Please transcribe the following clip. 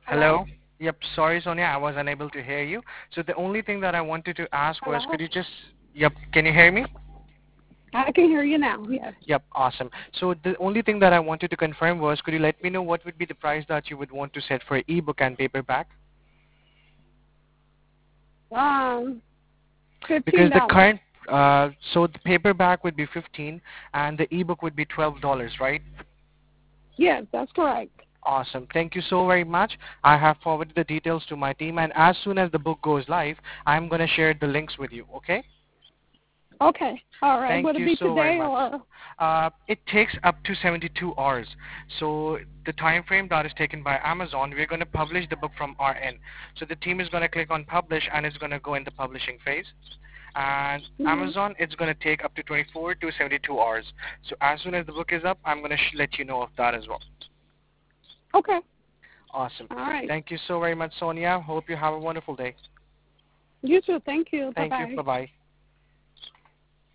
Hello? Hello? Yep, sorry, Sonia, I was unable to hear you. So the only thing that I wanted to ask was, Hello? could you just, yep, can you hear me? I can hear you now, yes. Yep, awesome. So the only thing that I wanted to confirm was, could you let me know what would be the price that you would want to set for ebook and paperback? Um, Because the $15. current, so the paperback would be 15 and the ebook would be $12, right? Yes, that's correct. Awesome. Thank you so very much. I have forwarded the details to my team, and as soon as the book goes live, I'm going to share the links with you, okay? Okay, all right. Thank Would it you be so very today much. or? It takes up to 72 hours. So the time frame that is taken by Amazon, we're going to publish the book from our end. So the team is going to click on publish and it's going to go in the publishing phase. And Mhm. Amazon, it's going to take up to 24 to 72 hours. So as soon as the book is up, I'm going to let you know of that as well. Okay, Awesome. all right. Thank you so very much, Sonia. Hope you have a wonderful day. You too. Thank you. Thank you. Bye-bye. Bye-bye.